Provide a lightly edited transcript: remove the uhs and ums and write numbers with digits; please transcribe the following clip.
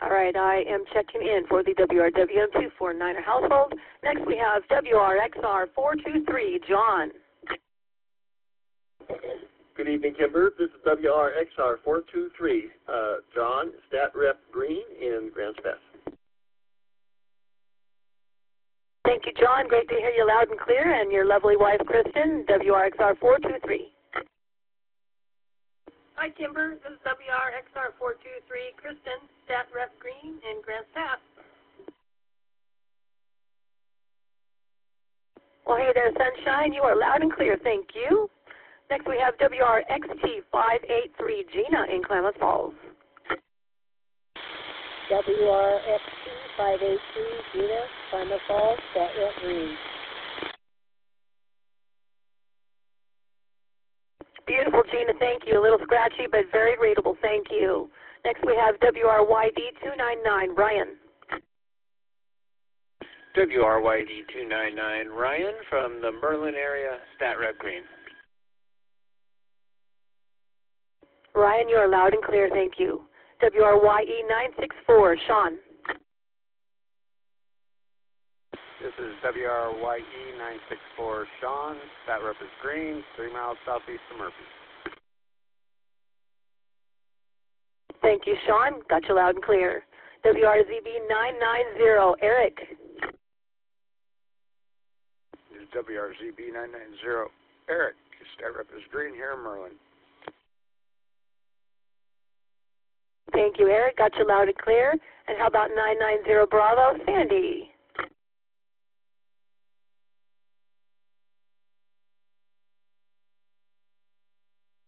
All right, I am checking in for the WRWM249er household. Next we have WRXR423, John. Good evening, Kimber. This is WRXR423, John, Stat Rep Green in Grants Pass. Thank you, John. Great to hear you loud and clear, and your lovely wife, Kristen, WRXR423. Hi, Kimber. This is WRXR423, Kristen, Stat Rep Green in Grants Pass. Well, hey there, Sunshine. You are loud and clear. Thank you. Next, we have WRXT583, Gina in Klamath Falls. WRXT583, Gina, Klamath Falls, Stat Rep Green. Beautiful, Gina. Thank you. A little scratchy, but very readable. Thank you. Next, we have WRYD299, Ryan. WRYD299, Ryan from the Merlin area, Stat Rep Green. Ryan, you are loud and clear. Thank you. WRYE964, Sean. This is WRYE964, Sean. Stat Rep is Green, 3 miles southeast of Murphy. Thank you, Sean. Got you loud and clear. WRZB990, Eric. This is WRZB990, Eric. Stat Rep is Green here in Merlin. Thank you, Eric. Got you loud and clear. And how about 990 Bravo, Sandy?